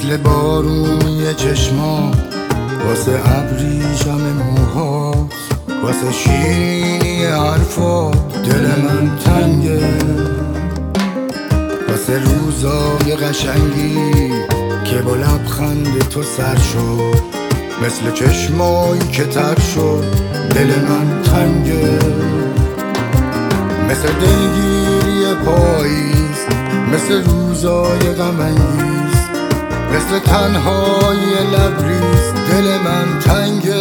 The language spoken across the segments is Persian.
مثل بارونی چشما، واسه ابریشم موهات، واسه شیرینی حرفات دل من تنگه، واسه روزای قشنگی که با لبخند تو سر شد، مثل چشمایی که تر شد دل من تنگه، مثل دلگیری پاییز، مثل روزای غم انگیز، مثل تنهایی لبریز دل من تنگه.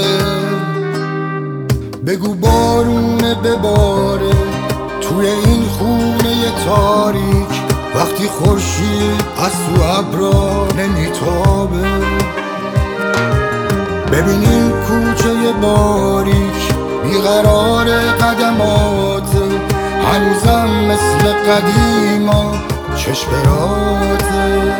بگو بارونه بباره توی این خونه تاریک، وقتی خورشید از تو ابرا نمیتابه. ببین این کوچه باریک بیقرار قدماته، هنوزم مثل قدیما چشم براته.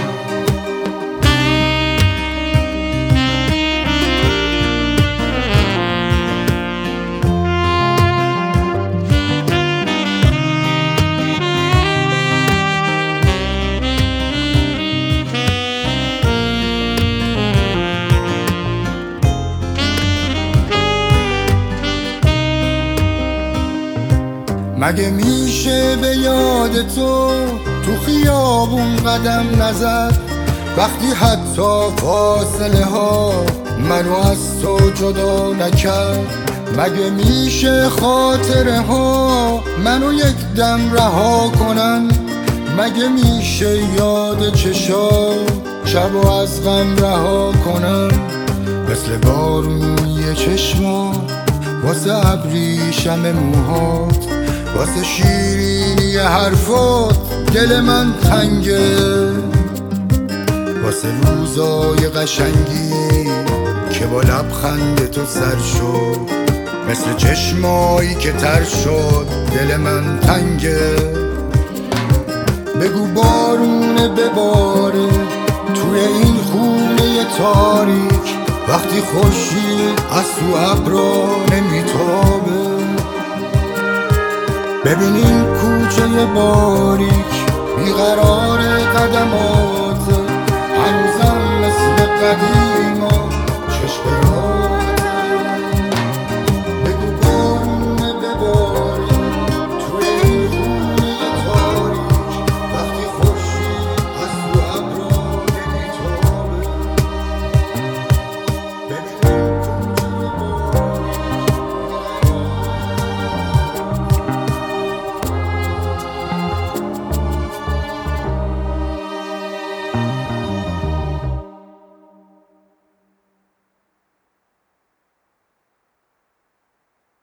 مگه میشه به یاد تو خیابون قدم نزد، وقتی حتی فاصله ها منو از تو جدا نکرد؟ مگه میشه خاطره ها منو یک دم رها کنن؟ مگه میشه یاد چشا شبو از غم رها کنن؟ مثل بارونی چشما، واسه ابریشم موهات، واسه شیرینی حرفات دل من تنگه، واسه روزای قشنگی که با لبخند تو سر شد، مثل چشمایی که تر شد دل من تنگه. بگو بارونه بباره توی این خونه تاریک، وقتی خورشید از تو ابرا نمیتابه. ببین این کوچه باریک بیقرار قدمات،